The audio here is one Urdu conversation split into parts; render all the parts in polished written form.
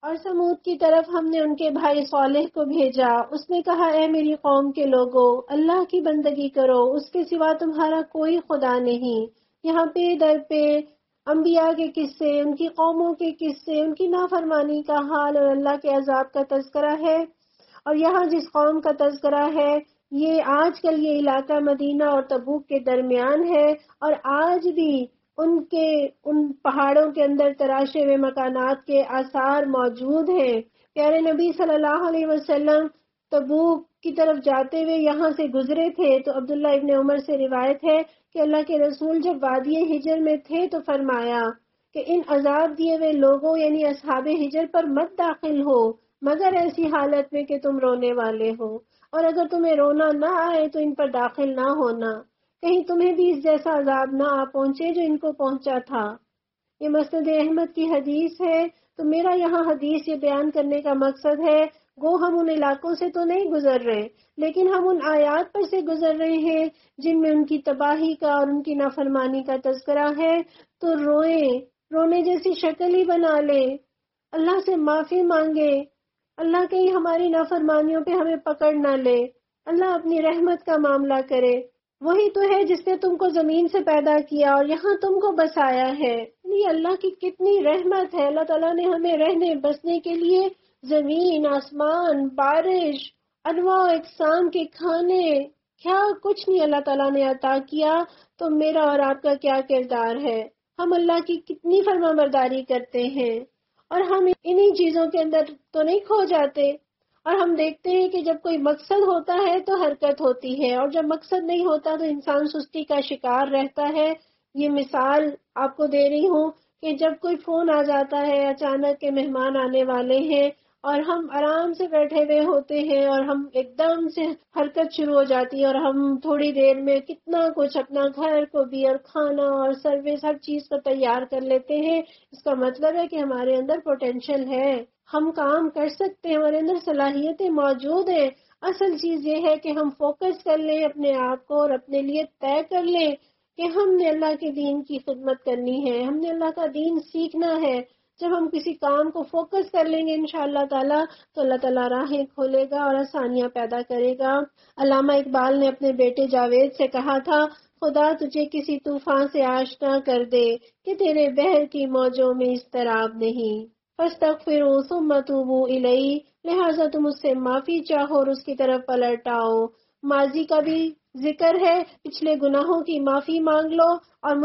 اور سمود کی طرف ہم نے ان کے بھائی صالح کو بھیجا، اس نے کہا اے میری قوم کے لوگو، اللہ کی بندگی کرو، اس کے سوا تمہارا کوئی خدا نہیں۔ یہاں پہ در پہ انبیاء کے قصے، ان کی قوموں کے قصے، ان کی نافرمانی کا حال اور اللہ کے عذاب کا تذکرہ ہے۔ اور یہاں جس قوم کا تذکرہ ہے، یہ آج کل یہ علاقہ مدینہ اور تبوک کے درمیان ہے، اور آج بھی ان پہاڑوں کے اندر تراشے ہوئے مکانات کے آثار موجود ہیں۔ پیارے نبی صلی اللہ علیہ وسلم تبوک کی طرف جاتے ہوئے یہاں سے گزرے تھے، تو عبداللہ ابن عمر سے روایت ہے کہ اللہ کے رسول جب وادی ہجر میں تھے تو فرمایا کہ ان عذاب دیے ہوئے لوگوں یعنی اصحاب ہجر پر مت داخل ہو مگر ایسی حالت میں کہ تم رونے والے ہو، اور اگر تمہیں رونا نہ آئے تو ان پر داخل نہ ہونا، کہیں تمہیں بھی اس جیسا عذاب نہ آ پہنچے جو ان کو پہنچا تھا۔ یہ مسند احمد کی حدیث ہے۔ تو میرا یہاں حدیث یہ بیان کرنے کا مقصد ہے، گو ہم ان علاقوں سے تو نہیں گزر رہے، لیکن ہم ان آیات پر سے گزر رہے ہیں جن میں ان کی تباہی کا اور ان کی نافرمانی کا تذکرہ ہے۔ تو روئیں، رونے جیسی شکل ہی بنا لیں، اللہ سے معافی مانگے، اللہ کہیں ہماری نافرمانیوں پہ ہمیں پکڑ نہ لے، اللہ اپنی رحمت کا معاملہ کرے۔ وہی تو ہے جس نے تم کو زمین سے پیدا کیا اور یہاں تم کو بسایا ہے۔ یہ اللہ کی کتنی رحمت ہے، اللہ تعالیٰ نے ہمیں رہنے بسنے کے لیے زمین، آسمان، بارش، انواع و اقسام کے کھانے، کیا کچھ نہیں اللہ تعالیٰ نے عطا کیا۔ تو میرا اور آپ کا کیا کردار ہے؟ ہم اللہ کی کتنی فرما برداری کرتے ہیں، اور ہم انہی چیزوں کے اندر تو نہیں کھو جاتے۔ اور ہم دیکھتے ہیں کہ جب کوئی مقصد ہوتا ہے تو حرکت ہوتی ہے، اور جب مقصد نہیں ہوتا تو انسان سستی کا شکار رہتا ہے۔ یہ مثال آپ کو دے رہی ہوں کہ جب کوئی فون آ جاتا ہے، اچانک کے مہمان آنے والے ہیں اور ہم آرام سے بیٹھے ہوئے ہوتے ہیں اور ہم ایک دم سے حرکت شروع ہو جاتی ہے، اور ہم تھوڑی دیر میں کتنا کچھ اپنا گھر کو بھی اور کھانا اور سروس ہر چیز کو تیار کر لیتے ہیں۔ اس کا مطلب ہے کہ ہمارے اندر پوٹینشل ہے، ہم کام کر سکتے ہیں، ہمارے اندر صلاحیتیں موجود ہیں۔ اصل چیز یہ ہے کہ ہم فوکس کر لیں اپنے آپ کو اور اپنے لیے طے کر لیں کہ ہم نے اللہ کے دین کی خدمت کرنی ہے، ہم نے اللہ کا دین سیکھنا ہے۔ جب ہم کسی کام کو فوکس کر لیں گے انشاءاللہ تعالی تو اللہ تعالیٰ راہیں کھولے گا اور آسانیاں پیدا کرے گا۔ علامہ اقبال نے اپنے بیٹے جاوید سے کہا تھا، خدا تجھے کسی طوفان سے آشنا کر دے کہ تیرے بحر کی موجوں میں اضطراب نہیں۔ فاستغفروا ثم توبوا الیہ، لہٰذا تم اس سے معافی چاہو اور اس کی طرف پلٹ آؤ۔ ماضی کا بھی ذکر ہے، پچھلے گناہوں کی معافی مانگ لو، اور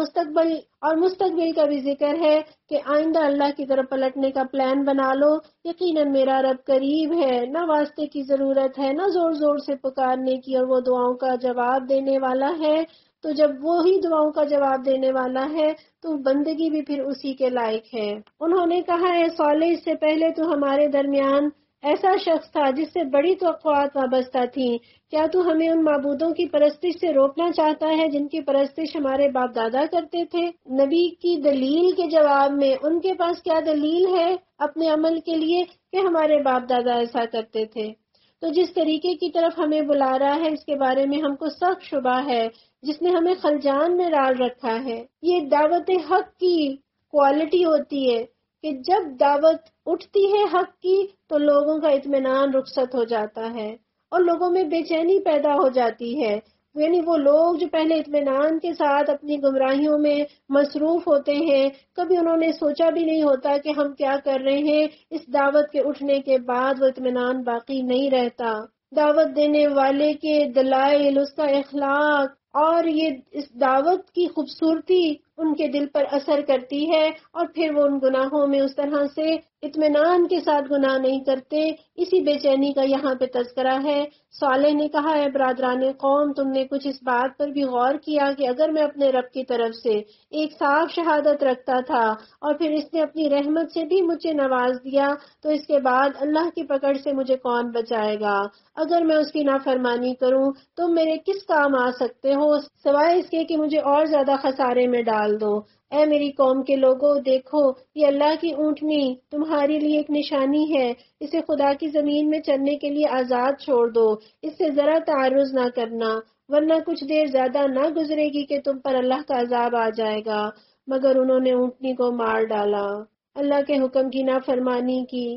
مستقبل کا بھی ذکر ہے کہ آئندہ اللہ کی طرف پلٹنے کا پلان بنا لو۔ یقیناً میرا رب قریب ہے، نہ واسطے کی ضرورت ہے، نہ زور زور سے پکارنے کی، اور وہ دعاؤں کا جواب دینے والا ہے۔ تو جب وہی دعاؤں کا جواب دینے والا ہے تو بندگی بھی پھر اسی کے لائق ہے۔ انہوں نے کہا ہے صالح، اس سے پہلے تو ہمارے درمیان ایسا شخص تھا جس سے بڑی توقعات وابستہ تھیں، کیا تو ہمیں ان معبودوں کی پرستش سے روکنا چاہتا ہے جن کی پرستش ہمارے باپ دادا کرتے تھے؟ نبی کی دلیل کے جواب میں ان کے پاس کیا دلیل ہے اپنے عمل کے لیے کہ ہمارے باپ دادا ایسا کرتے تھے؟ تو جس طریقے کی طرف ہمیں بلا رہا ہے اس کے بارے میں ہم کو سخت شبہ ہے، جس نے ہمیں خلجان میں ڈال رکھا ہے۔ یہ دعوت حق کی کوالٹی ہوتی ہے کہ جب دعوت اٹھتی ہے حق کی تو لوگوں کا اطمینان رخصت ہو جاتا ہے اور لوگوں میں بے چینی پیدا ہو جاتی ہے۔ یعنی وہ لوگ جو پہلے اطمینان کے ساتھ اپنی گمراہیوں میں مصروف ہوتے ہیں، کبھی انہوں نے سوچا بھی نہیں ہوتا کہ ہم کیا کر رہے ہیں، اس دعوت کے اٹھنے کے بعد وہ اطمینان باقی نہیں رہتا۔ دعوت دینے والے کے دلائل، اس کا اخلاق اور یہ اس دعوت کی خوبصورتی ان کے دل پر اثر کرتی ہے، اور پھر وہ ان گناہوں میں اس طرح سے اطمینان کے ساتھ گناہ نہیں کرتے۔ اسی بے چینی کا یہاں پہ تذکرہ ہے۔ صالح نے کہا ہے برادران قوم، تم نے کچھ اس بات پر بھی غور کیا کہ اگر میں اپنے رب کی طرف سے ایک صاف شہادت رکھتا تھا اور پھر اس نے اپنی رحمت سے بھی مجھے نواز دیا تو اس کے بعد اللہ کی پکڑ سے مجھے کون بچائے گا؟ اگر میں اس کی نافرمانی کروں تم میرے کس کام آ سکتے ہو سوائے اس کے کہ مجھے اور زیادہ خسارے میں ڈال دو۔ اے میری قوم کے لوگوں، دیکھو یہ اللہ کی اونٹنی تمہارے لیے ایک نشانی ہے، اسے خدا کی زمین میں چلنے کے لیے آزاد چھوڑ دو، اس سے ذرا تعرض نہ کرنا، ورنہ کچھ دیر زیادہ نہ گزرے گی کہ تم پر اللہ کا عذاب آ جائے گا۔ مگر انہوں نے اونٹنی کو مار ڈالا، اللہ کے حکم کی نافرمانی کی،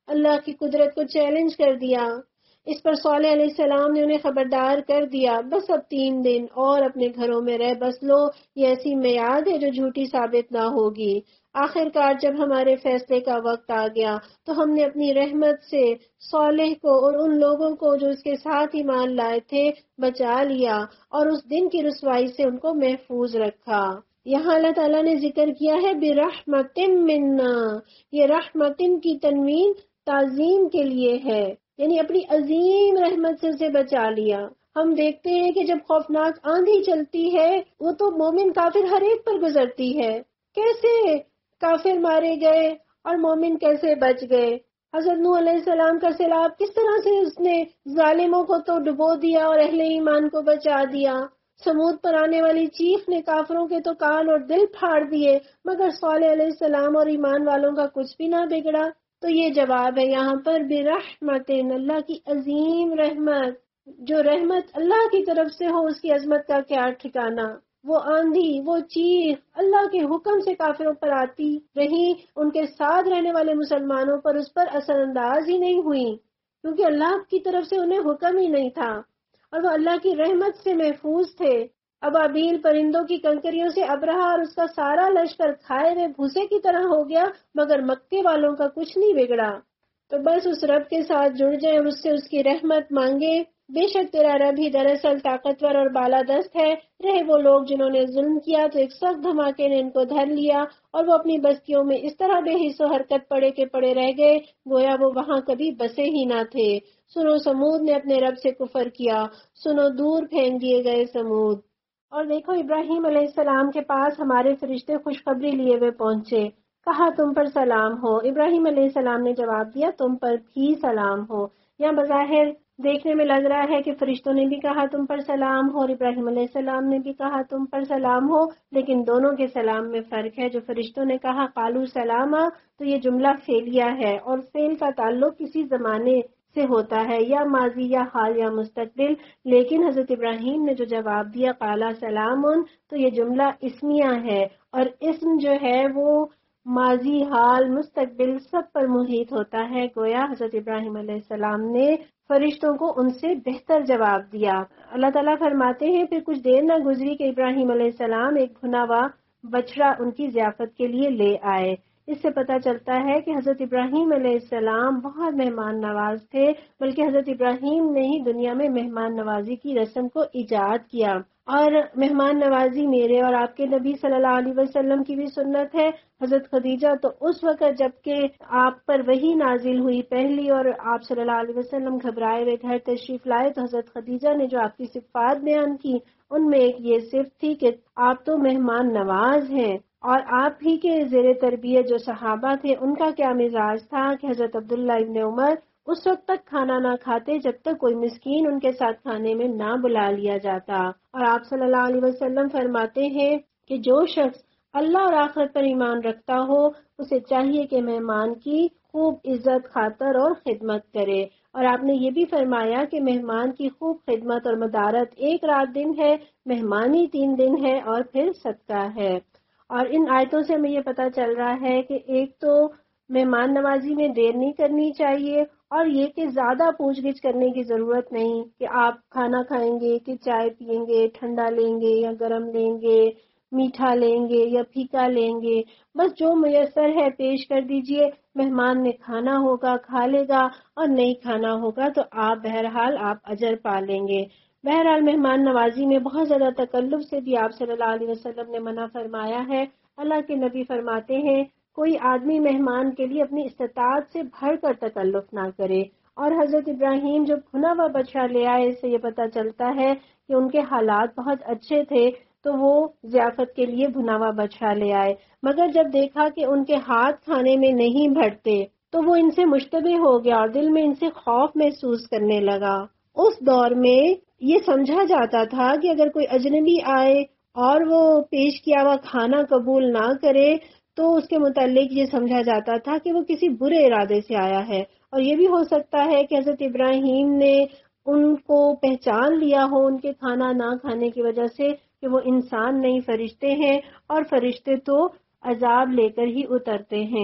اللہ کی قدرت کو چیلنج کر دیا۔ اس پر صالح علیہ السلام نے انہیں خبردار کر دیا، بس اب 3 دن اور اپنے گھروں میں رہ بس لو، یہ ایسی میعاد ہے جو جھوٹی ثابت نہ ہوگی۔ آخرکار جب ہمارے فیصلے کا وقت آ گیا تو ہم نے اپنی رحمت سے صالح کو اور ان لوگوں کو جو اس کے ساتھ ایمان لائے تھے بچا لیا اور اس دن کی رسوائی سے ان کو محفوظ رکھا۔ یہاں اللہ تعالیٰ نے ذکر کیا ہے برحمت منا، یہ رحمت کی تنوین تعظیم کے لیے ہے، یعنی اپنی عظیم رحمت سے اسے بچا لیا۔ ہم دیکھتے ہیں کہ جب خوفناک آندھی چلتی ہے وہ تو مومن کافر ہر ایک پر گزرتی ہے، کیسے کافر مارے گئے اور مومن کیسے بچ گئے۔ حضرت نوح علیہ السلام کا سیلاب کس طرح سے اس نے ظالموں کو تو ڈبو دیا اور اہل ایمان کو بچا دیا۔ سمود پر آنے والی چیخ نے کافروں کے تو کان اور دل پھاڑ دیے، مگر صالح علیہ السلام اور ایمان والوں کا کچھ بھی نہ بگڑا۔ تو یہ جواب ہے یہاں پر برحمت، اللہ کی عظیم رحمت۔ جو رحمت اللہ کی طرف سے ہو اس کی عظمت کا کیا ٹھکانہ۔ وہ آندھی، وہ چیخ اللہ کے حکم سے کافروں پر آتی رہی، ان کے ساتھ رہنے والے مسلمانوں پر اس پر اثر انداز ہی نہیں ہوئی، کیونکہ اللہ کی طرف سے انہیں حکم ہی نہیں تھا اور وہ اللہ کی رحمت سے محفوظ تھے۔ ابابیل پرندوں کی کنکریوں سے ابرہہ اور اس کا سارا لشکر کھائے ہوئے بھوسے کی طرح ہو گیا، مگر مکے والوں کا کچھ نہیں بگڑا۔ تو بس اس رب کے ساتھ جڑ جائیں اور اس سے اس کی رحمت مانگے۔ بے شک تیرا رب ہی دراصل طاقتور اور بالادست ہے۔ رہے وہ لوگ جنہوں نے ظلم کیا تو ایک سخت دھماکے نے ان کو دھر لیا اور وہ اپنی بستیوں میں اس طرح بے حس و حرکت پڑے کے پڑے رہ گئے گویا وہ وہاں کبھی بسے ہی نہ تھے۔ سنو سمود نے اپنے رب سے کفر کیا، سنو دور پھینک دیے گئے سمود۔ اور دیکھو ابراہیم علیہ السلام کے پاس ہمارے فرشتے خوشخبری لیے ہوئے پہنچے، کہا تم پر سلام ہو۔ ابراہیم علیہ السلام نے جواب دیا تم پر بھی سلام ہو۔ یہاں بظاہر دیکھنے میں لگ رہا ہے کہ فرشتوں نے بھی کہا تم پر سلام ہو اور ابراہیم علیہ السلام نے بھی کہا تم پر سلام ہو، لیکن دونوں کے سلام میں فرق ہے۔ جو فرشتوں نے کہا قالو سلاما تو یہ جملہ فعلیہ ہے اور فعل کا تعلق کسی زمانے سے ہوتا ہے، یا ماضی یا حال یا مستقبل، لیکن حضرت ابراہیم نے جو جواب دیا قالا سلام تو یہ جملہ اسمیہ ہے اور اسم جو ہے وہ ماضی حال مستقبل سب پر محیط ہوتا ہے۔ گویا حضرت ابراہیم علیہ السلام نے فرشتوں کو ان سے بہتر جواب دیا۔ اللہ تعالیٰ فرماتے ہیں پھر کچھ دیر نہ گزری کہ ابراہیم علیہ السلام ایک بھنا ہوا بچڑا ان کی ضیافت کے لیے لے آئے۔ اس سے پتہ چلتا ہے کہ حضرت ابراہیم علیہ السلام بہت مہمان نواز تھے، بلکہ حضرت ابراہیم نے ہی دنیا میں مہمان نوازی کی رسم کو ایجاد کیا، اور مہمان نوازی میرے اور آپ کے نبی صلی اللہ علیہ وسلم کی بھی سنت ہے۔ حضرت خدیجہ تو اس وقت جبکہ آپ پر وحی نازل ہوئی پہلی اور آپ صلی اللہ علیہ وسلم گھبرائے ہوئے گھر تشریف لائے تو حضرت خدیجہ نے جو آپ کی صفات بیان کی ان میں ایک یہ صفت تھی کہ آپ تو مہمان نواز ہیں۔ اور آپ ہی کے زیر تربیت جو صحابہ تھے ان کا کیا مزاج تھا کہ حضرت عبداللہ ابن عمر اس وقت تک کھانا نہ کھاتے جب تک کوئی مسکین ان کے ساتھ کھانے میں نہ بلا لیا جاتا۔ اور آپ صلی اللہ علیہ وسلم فرماتے ہیں کہ جو شخص اللہ اور آخرت پر ایمان رکھتا ہو اسے چاہیے کہ مہمان کی خوب عزت خاطر اور خدمت کرے، اور آپ نے یہ بھی فرمایا کہ مہمان کی خوب خدمت اور مدارت 1 رات دن ہے، مہمانی 3 دن ہے اور پھر صدقہ ہے۔ اور ان آیتوں سے ہمیں یہ پتہ چل رہا ہے کہ ایک تو مہمان نوازی میں دیر نہیں کرنی چاہیے، اور یہ کہ زیادہ پوچھ گچھ کرنے کی ضرورت نہیں کہ آپ کھانا کھائیں گے کہ چائے پیئیں گے، ٹھنڈا لیں گے یا گرم لیں گے، میٹھا لیں گے یا پھیکا لیں گے، بس جو میسر ہے پیش کر دیجئے۔ مہمان نے کھانا ہوگا کھا لے گا اور نہیں کھانا ہوگا تو آپ بہرحال آپ اجر پا لیں گے۔ بہرحال مہمان نوازی میں بہت زیادہ تکلف سے بھی آپ صلی اللہ علیہ وسلم نے منع فرمایا ہے۔ اللہ کے نبی فرماتے ہیں کوئی آدمی مہمان کے لیے اپنی استطاعت سے بڑھ کر تکلف نہ کرے، اور حضرت ابراہیم جو بھنا ہوا بچڑا لے آئے اس سے یہ پتہ چلتا ہے کہ ان کے حالات بہت اچھے تھے تو وہ ضیافت کے لیے بھنا ہوا بچڑا لے آئے، مگر جب دیکھا کہ ان کے ہاتھ کھانے میں نہیں بھرتے تو وہ ان سے مشتبہ ہو گیا اور دل میں ان سے خوف محسوس کرنے لگا۔ اس دور میں یہ سمجھا جاتا تھا کہ اگر کوئی اجنبی آئے اور وہ پیش کیا ہوا کھانا قبول نہ کرے تو اس کے متعلق یہ سمجھا جاتا تھا کہ وہ کسی برے ارادے سے آیا ہے، اور یہ بھی ہو سکتا ہے کہ حضرت ابراہیم نے ان کو پہچان لیا ہو ان کے کھانا نہ کھانے کی وجہ سے کہ وہ انسان نہیں فرشتے ہیں، اور فرشتے تو عذاب لے کر ہی اترتے ہیں۔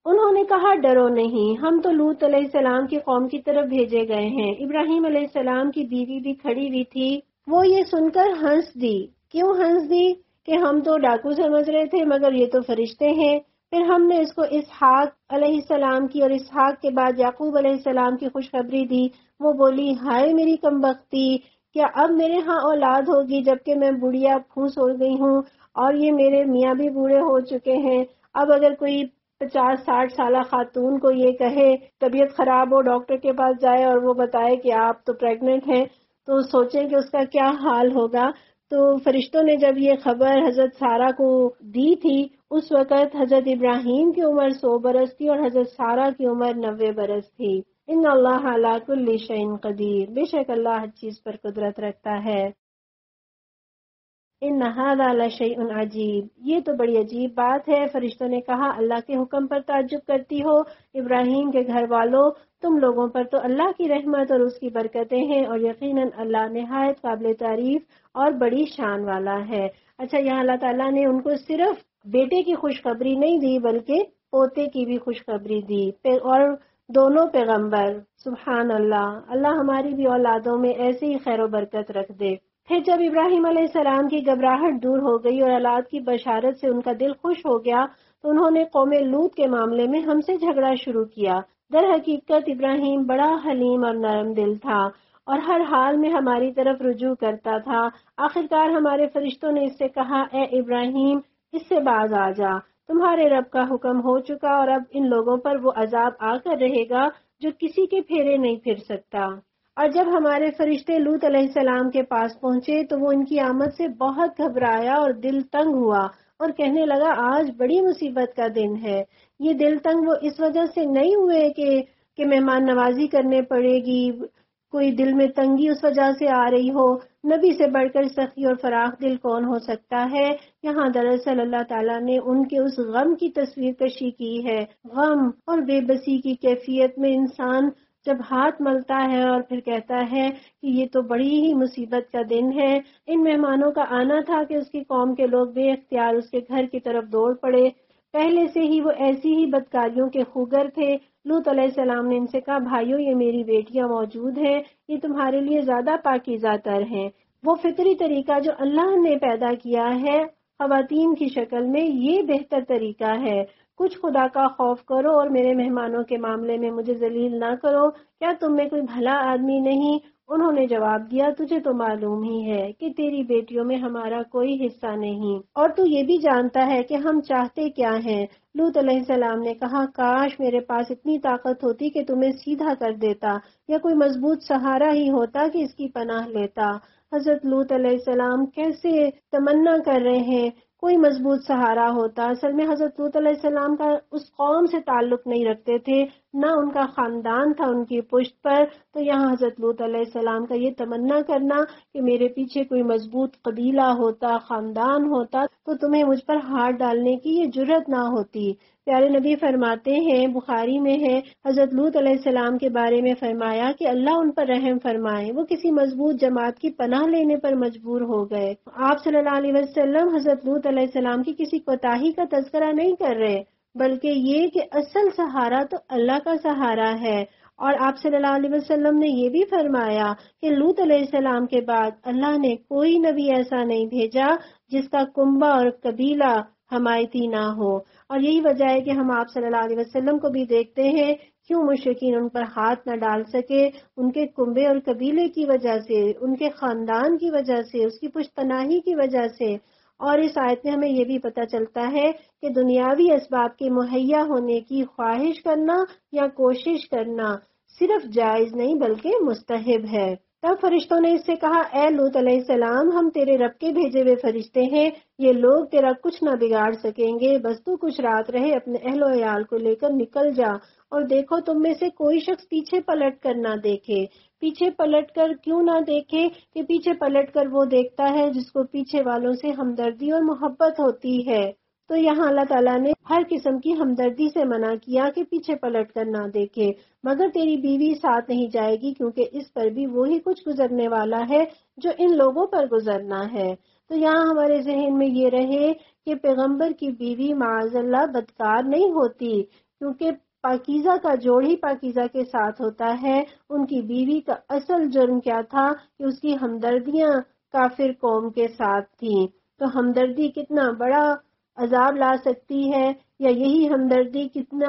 انہوں نے کہا ڈرو نہیں، ہم تو لوط علیہ السلام کی قوم کی طرف بھیجے گئے ہیں۔ ابراہیم علیہ السلام کی بیوی بھی کھڑی ہوئی تھی، وہ یہ سن کر ہنس دی۔ کیوں ہنس دی؟ کہ ہم تو ڈاکو سمجھ رہے تھے مگر یہ تو فرشتے ہیں۔ پھر ہم نے اس کو اسحاق علیہ السلام کی اور اسحاق کے بعد یعقوب علیہ السلام کی خوشخبری دی۔ وہ بولی ہائے میری کمبختی، کیا اب میرے ہاں اولاد ہوگی جبکہ میں بڑھیا پھوس ہو گئی ہوں اور یہ میرے میاں بھی بوڑھے ہو چکے ہیں۔ اب اگر کوئی 50-60 سالہ خاتون کو یہ کہے، طبیعت خراب ہو ڈاکٹر کے پاس جائے اور وہ بتائے کہ آپ تو پریگننٹ ہیں، تو سوچیں کہ اس کا کیا حال ہوگا۔ تو فرشتوں نے جب یہ خبر حضرت سارہ کو دی تھی، اس وقت حضرت ابراہیم کی عمر 100 برس تھی اور حضرت سارہ کی عمر 90 برس تھی۔ ان اللہ علی کل شیء قدیر، بے شک اللہ ہر چیز پر قدرت رکھتا ہے۔ ان ھذا لشیء عجیب، یہ تو بڑی عجیب بات ہے۔ فرشتوں نے کہا اللہ کے حکم پر تعجب کرتی ہو؟ ابراہیم کے گھر والوں، تم لوگوں پر تو اللہ کی رحمت اور اس کی برکتیں ہیں، اور یقیناً اللہ نہایت قابل تعریف اور بڑی شان والا ہے۔ اچھا، یہاں اللہ تعالیٰ نے ان کو صرف بیٹے کی خوشخبری نہیں دی بلکہ پوتے کی بھی خوشخبری دی، اور دونوں پیغمبر۔ سبحان اللہ، اللہ ہماری بھی اولادوں میں ایسے ہی خیر و برکت رکھ دے۔ پھر جب ابراہیم علیہ السلام کی گھبراہٹ دور ہو گئی اور اولاد کی بشارت سے ان کا دل خوش ہو گیا، تو انہوں نے قوم لوط کے معاملے میں ہم سے جھگڑا شروع کیا۔ در حقیقت ابراہیم بڑا حلیم اور نرم دل تھا اور ہر حال میں ہماری طرف رجوع کرتا تھا۔ آخرکار ہمارے فرشتوں نے اس سے کہا اے ابراہیم، اس سے باز آ جا، تمہارے رب کا حکم ہو چکا اور اب ان لوگوں پر وہ عذاب آ کر رہے گا جو کسی کے پھیرے نہیں پھر سکتا۔ اور جب ہمارے فرشتے لوط علیہ السلام کے پاس پہنچے تو وہ ان کی آمد سے بہت گھبرایا اور دل تنگ ہوا اور کہنے لگا آج بڑی مصیبت کا دن ہے۔ یہ دل تنگ وہ اس وجہ سے نہیں ہوئے کہ مہمان نوازی کرنے پڑے گی، کوئی دل میں تنگی اس وجہ سے آ رہی ہو۔ نبی سے بڑھ کر سخی اور فراخ دل کون ہو سکتا ہے؟ یہاں دراصل اللہ تعالیٰ نے ان کے اس غم کی تصویر کشی کی ہے۔ غم اور بے بسی کی کیفیت میں انسان جب ہاتھ ملتا ہے اور پھر کہتا ہے کہ یہ تو بڑی ہی مصیبت کا دن ہے۔ ان مہمانوں کا آنا تھا کہ اس کی قوم کے لوگ بے اختیار اس کے گھر کی طرف دوڑ پڑے۔ پہلے سے ہی وہ ایسی ہی بدکاریوں کے خوگر تھے۔ لوط علیہ السلام نے ان سے کہا بھائیو، یہ میری بیٹیاں موجود ہیں، یہ تمہارے لیے زیادہ پاکیزہ تر ہیں۔ وہ فطری طریقہ جو اللہ نے پیدا کیا ہے خواتین کی شکل میں، یہ بہتر طریقہ ہے۔ کچھ خدا کا خوف کرو اور میرے مہمانوں کے معاملے میں مجھے ذلیل نہ کرو۔ کیا تم میں کوئی بھلا آدمی نہیں؟ انہوں نے جواب دیا تجھے تو معلوم ہی ہے کہ تیری بیٹیوں میں ہمارا کوئی حصہ نہیں، اور تو یہ بھی جانتا ہے کہ ہم چاہتے کیا ہیں۔ لوط علیہ السلام نے کہا کاش میرے پاس اتنی طاقت ہوتی کہ تمہیں سیدھا کر دیتا، یا کوئی مضبوط سہارا ہی ہوتا کہ اس کی پناہ لیتا۔ حضرت لوط علیہ السلام کیسے تمنا کر رہے ہیں کوئی مضبوط سہارا ہوتا۔ اصل میں حضرت لوط علیہ السلام کا اس قوم سے تعلق نہیں رکھتے تھے، نہ ان کا خاندان تھا ان کی پشت پر، تو یہاں حضرت لوط علیہ السلام کا یہ تمنا کرنا کہ میرے پیچھے کوئی مضبوط قبیلہ ہوتا، خاندان ہوتا، تو تمہیں مجھ پر ہاتھ ڈالنے کی یہ جرت نہ ہوتی۔ پیارے نبی فرماتے ہیں، بخاری میں ہے، حضرت لوط علیہ السلام کے بارے میں فرمایا کہ اللہ ان پر رحم فرمائے، وہ کسی مضبوط جماعت کی پناہ لینے پر مجبور ہو گئے۔ آپ صلی اللہ علیہ وسلم حضرت لوط علیہ السلام کی کسی کوتاہی کا تذکرہ نہیں کر رہے، بلکہ یہ کہ اصل سہارا تو اللہ کا سہارا ہے۔ اور آپ صلی اللہ علیہ وسلم نے یہ بھی فرمایا کہ لوط علیہ السلام کے بعد اللہ نے کوئی نبی ایسا نہیں بھیجا جس کا کنبہ اور قبیلہ حمایتی نہ ہو، اور یہی وجہ ہے کہ ہم آپ صلی اللہ علیہ وسلم کو بھی دیکھتے ہیں کیوں مشرکین ان پر ہاتھ نہ ڈال سکے، ان کے کنبے اور قبیلے کی وجہ سے، ان کے خاندان کی وجہ سے، اس کی پشت پناہی کی وجہ سے۔ اور اس آیت میں ہمیں یہ بھی پتہ چلتا ہے کہ دنیاوی اسباب کے مہیا ہونے کی خواہش کرنا یا کوشش کرنا صرف جائز نہیں بلکہ مستحب ہے۔ تب فرشتوں نے اس سے کہا اے لوط علیہ السلام، ہم تیرے رب کے بھیجے ہوئے فرشتے ہیں، یہ لوگ تیرا کچھ نہ بگاڑ سکیں گے، بس تو کچھ رات رہے اپنے اہل و عیال کو لے کر نکل جا، اور دیکھو تم میں سے کوئی شخص پیچھے پلٹ کر نہ دیکھے۔ پیچھے پلٹ کر کیوں نہ دیکھے؟ کہ پیچھے پلٹ کر وہ دیکھتا ہے جس کو پیچھے والوں سے ہمدردی اور محبت ہوتی ہے۔ تو یہاں اللہ تعالیٰ نے ہر قسم کی ہمدردی سے منع کیا کہ پیچھے پلٹ کر نہ دیکھے، مگر تیری بیوی ساتھ نہیں جائے گی کیونکہ اس پر بھی وہی کچھ گزرنے والا ہے جو ان لوگوں پر گزرنا ہے۔ تو یہاں ہمارے ذہن میں یہ رہے کہ پیغمبر کی بیوی معاذ اللہ بدکار نہیں ہوتی، کیونکہ پاکیزہ کا جوڑ ہی پاکیزہ کے ساتھ ہوتا ہے۔ ان کی بیوی کا اصل جرم کیا تھا کہ اس کی ہمدردیاں کافر قوم کے ساتھ تھیں۔ تو ہمدردی کتنا بڑا عذاب لا سکتی ہے، یا یہی ہمدردی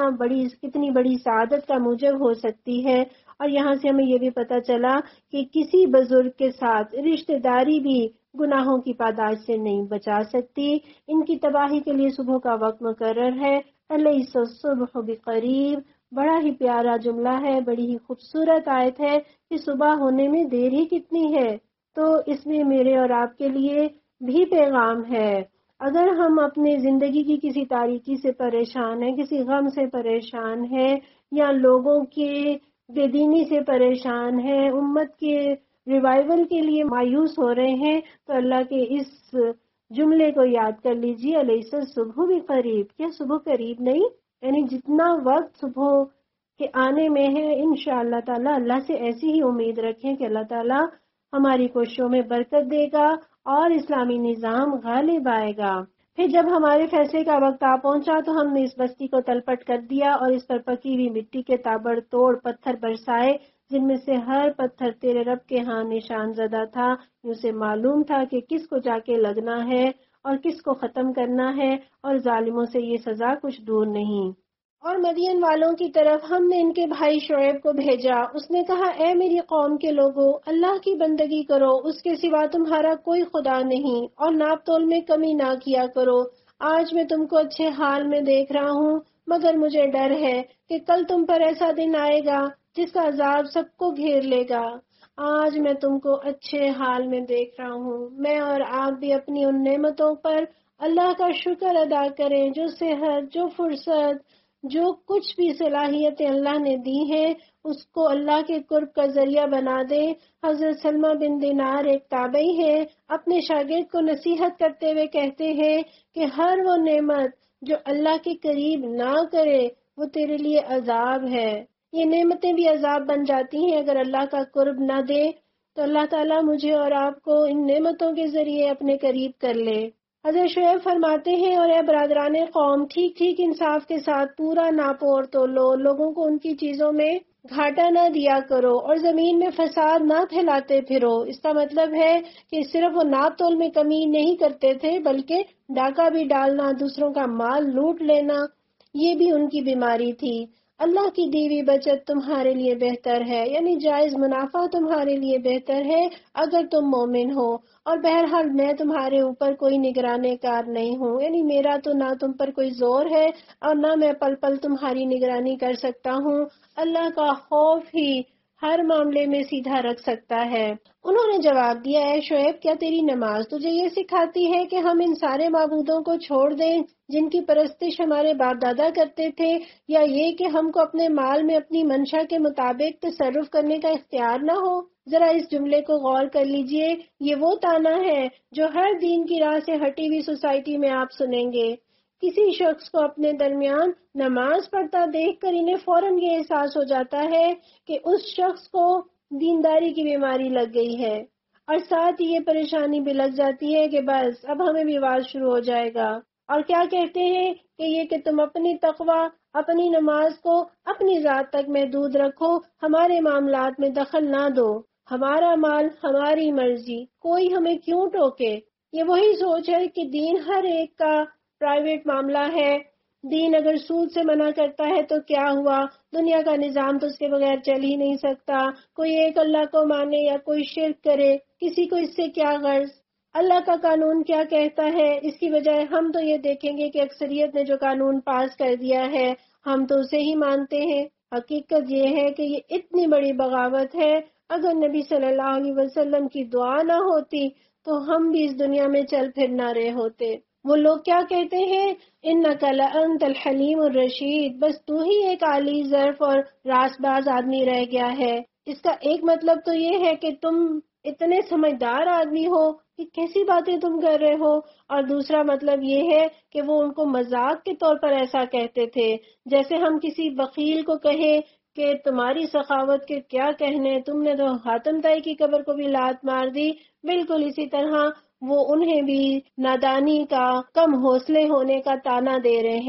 کتنی بڑی سعادت کا موجب ہو سکتی ہے۔ اور یہاں سے ہمیں یہ بھی پتہ چلا کہ کسی بزرگ کے ساتھ رشتہ داری بھی گناہوں کی پاداش سے نہیں بچا سکتی۔ ان کی تباہی کے لیے صبح کا وقت مقرر ہے۔ الیس الصبح بقریب، بڑا ہی پیارا جملہ ہے، بڑی ہی خوبصورت آیت ہے کہ صبح ہونے میں دیر ہی کتنی ہے۔ تو اس میں میرے اور آپ کے لیے بھی پیغام ہے۔ اگر ہم اپنے زندگی کی کسی تاریکی سے پریشان ہیں، کسی غم سے پریشان ہیں، یا لوگوں کے بے دینی سے پریشان ہیں، امت کے ریوائول کے لیے مایوس ہو رہے ہیں، تو اللہ کے اس جملے کو یاد کر لیجیے، الیس الصبح بقریب، کیا صبح قریب نہیں؟ یعنی جتنا وقت صبح کے آنے میں ہے، انشاءاللہ تعالی اللہ سے ایسی ہی امید رکھیں کہ اللہ تعالی ہماری کوششوں میں برکت دے گا اور اسلامی نظام غالب آئے گا۔ پھر جب ہمارے فیصلے کا وقت آ پہنچا تو ہم نے اس بستی کو تلپٹ کر دیا اور اس پر پکی ہوئی مٹی کے تابڑ توڑ پتھر برسائے، جن میں سے ہر پتھر تیرے رب کے ہاں نشان زدہ تھا۔ اسے معلوم تھا کہ کس کو جا کے لگنا ہے اور کس کو ختم کرنا ہے، اور ظالموں سے یہ سزا کچھ دور نہیں۔ اور مدین والوں کی طرف ہم نے ان کے بھائی شعیب کو بھیجا۔ اس نے کہا، اے میری قوم کے لوگو، اللہ کی بندگی کرو، اس کے سوا تمہارا کوئی خدا نہیں، اور ناپ تول میں کمی نہ کیا کرو۔ آج میں تم کو اچھے حال میں دیکھ رہا ہوں، مگر مجھے ڈر ہے کہ کل تم پر ایسا دن آئے گا جس کا عذاب سب کو گھیر لے گا۔ آج میں تم کو اچھے حال میں دیکھ رہا ہوں۔ میں اور آپ بھی اپنی ان نعمتوں پر اللہ کا شکر ادا کریں، جو صحت، جو فرصت، جو کچھ بھی صلاحیتیں اللہ نے دی ہیں، اس کو اللہ کے قرب کا ذریعہ بنا دے۔ حضرت سلمہ بن دینار ایک تابعی ہے، اپنے شاگرد کو نصیحت کرتے ہوئے کہتے ہیں کہ ہر وہ نعمت جو اللہ کے قریب نہ کرے وہ تیرے لیے عذاب ہے۔ یہ نعمتیں بھی عذاب بن جاتی ہیں اگر اللہ کا قرب نہ دے، تو اللہ تعالیٰ مجھے اور آپ کو ان نعمتوں کے ذریعے اپنے قریب کر لے۔ حضرت شعیب فرماتے ہیں، اور اے برادران قوم، ٹھیک ٹھیک انصاف کے ساتھ پورا ناپو اور تولو، لوگوں کو ان کی چیزوں میں گھاٹا نہ دیا کرو، اور زمین میں فساد نہ پھیلاتے پھرو۔ اس کا مطلب ہے کہ صرف وہ ناپ تول میں کمی نہیں کرتے تھے، بلکہ ڈاکہ بھی ڈالنا، دوسروں کا مال لوٹ لینا، یہ بھی ان کی بیماری تھی۔ اللہ کی دی ہوئی بچت تمہارے لیے بہتر ہے، یعنی جائز منافع تمہارے لیے بہتر ہے اگر تم مومن ہو۔ اور بہرحال میں تمہارے اوپر کوئی نگراں کار نہیں ہوں، یعنی میرا تو نہ تم پر کوئی زور ہے اور نہ میں پل پل تمہاری نگرانی کر سکتا ہوں۔ اللہ کا خوف ہی ہر معاملے میں سیدھا رکھ سکتا ہے۔ انہوں نے جواب دیا، اے شعیب، کیا تیری نماز تجھے یہ سکھاتی ہے کہ ہم ان سارے معبودوں کو چھوڑ دیں جن کی پرستش ہمارے باپ دادا کرتے تھے، یا یہ کہ ہم کو اپنے مال میں اپنی منشا کے مطابق تصرف کرنے کا اختیار نہ ہو؟ ذرا اس جملے کو غور کر لیجئے، یہ وہ طعنہ ہے جو ہر دین کی راہ سے ہٹی ہوئی سوسائٹی میں آپ سنیں گے۔ کسی شخص کو اپنے درمیان نماز پڑھتا دیکھ کر انہیں فوراً یہ احساس ہو جاتا ہے کہ اس شخص کو دینداری کی بیماری لگ گئی ہے، اور ساتھ ہی یہ پریشانی بھی لگ جاتی ہے کہ بس اب ہمیں بھی واز شروع ہو جائے گا۔ اور کیا کہتے ہیں کہ یہ کہ تم اپنی تقوی، اپنی نماز کو اپنی ذات تک محدود رکھو، ہمارے معاملات میں دخل نہ دو، ہمارا مال ہماری مرضی، کوئی ہمیں کیوں ٹوکے۔ یہ وہی سوچ ہے کہ دین ہر ایک کا پرائیویٹ معاملہ ہے۔ دین اگر سود سے منع کرتا ہے تو کیا ہوا، دنیا کا نظام تو اس کے بغیر چل ہی نہیں سکتا۔ کوئی ایک اللہ کو مانے یا کوئی شرک کرے، کسی کو اس سے کیا غرض۔ اللہ کا قانون کیا کہتا ہے، اس کی بجائے ہم تو یہ دیکھیں گے کہ اکثریت نے جو قانون پاس کر دیا ہے ہم تو اسے ہی مانتے ہیں۔ حقیقت یہ ہے کہ یہ اتنی بڑی بغاوت ہے، اگر نبی صلی اللہ علیہ وسلم کی دعا نہ ہوتی تو ہم بھی اس دنیا میں چل پھر نہ رہے ہوتے۔ وہ لوگ کیا کہتے ہیں، اِنَّكَ لَأَنْتَ الْحَلِيمُ الرَّشِيدُ، بس تو ہی ایک عالی ظرف اور راست باز آدمی رہ گیا ہے۔ اس کا ایک مطلب تو یہ ہے کہ تم اتنے سمجھدار آدمی ہو کہ کیسی باتیں تم کر رہے ہو، اور دوسرا مطلب یہ ہے کہ وہ ان کو مذاق کے طور پر ایسا کہتے تھے، جیسے ہم کسی بخیل کو کہیں کہ تمہاری سخاوت کے کیا کہنے، تم نے تو حاتم طائی کی قبر کو بھی لات مار دی۔ بالکل اسی طرح وہ انہیں بھی نادانی کا، کم حوصلے ہونے کا طعنہ دے رہے ہیں۔